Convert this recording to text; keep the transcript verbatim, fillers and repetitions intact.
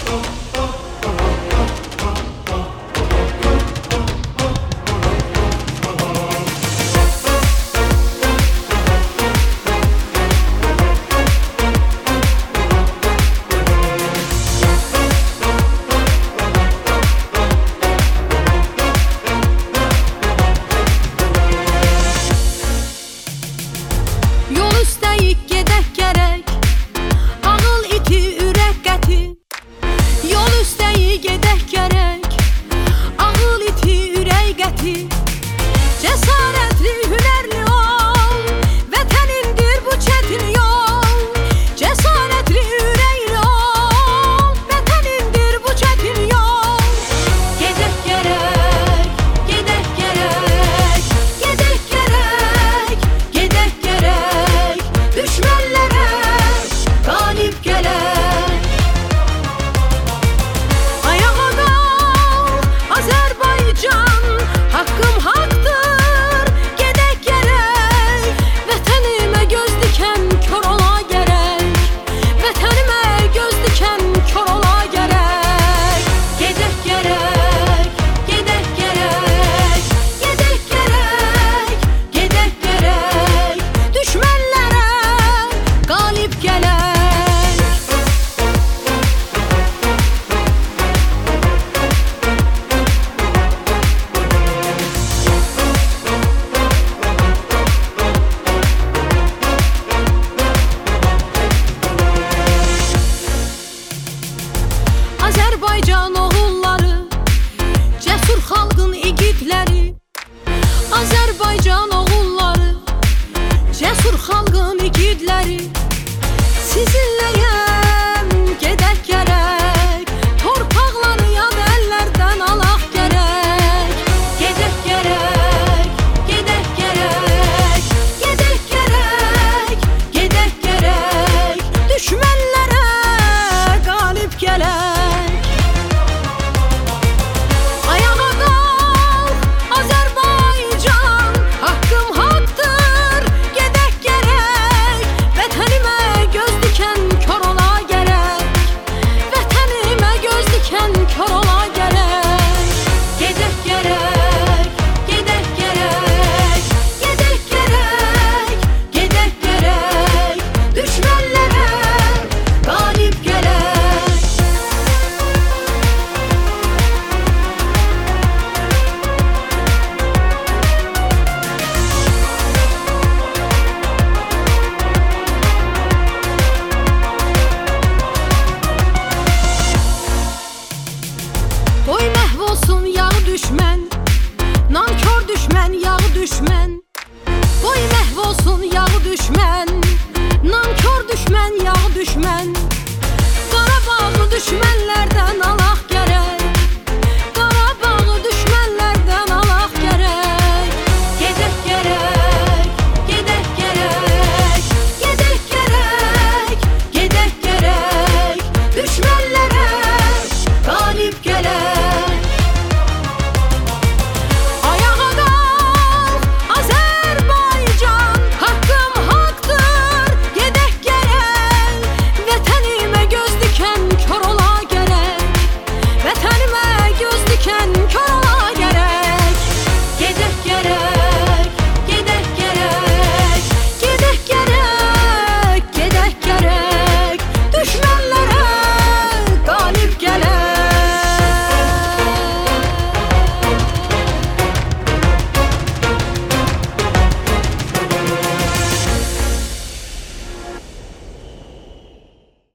Cəsarətli, hünərli ol, vətənindir bu çətin yol. Cəsarətli, ürəkli ol, vətənindir bu çətin yol. Gedək gərək, gedək gərək, gedək gərək, gedək gərək, düşmənlərə qalib gələk. Ayağa qalx, Azərbaycan, haqqım haqdır. Azərbaycan oğulları, cəsur xalqın igidləri. Azərbaycan oğulları, cəsur xalqın igidləri. Sizinləyəm, gedək gərək, torpaqları yad əllərdən alaq gərək. Gedək gərək, gedək gərək, gedək gərək, gedək gərək, düşmənlərə qalib gələk. Qoy məhv olsun yağ düşmən, nankör düşmən, yağ düşmən. Qoy məhv olsun yağ düşmən, nankör düşmən, yağ düşmən.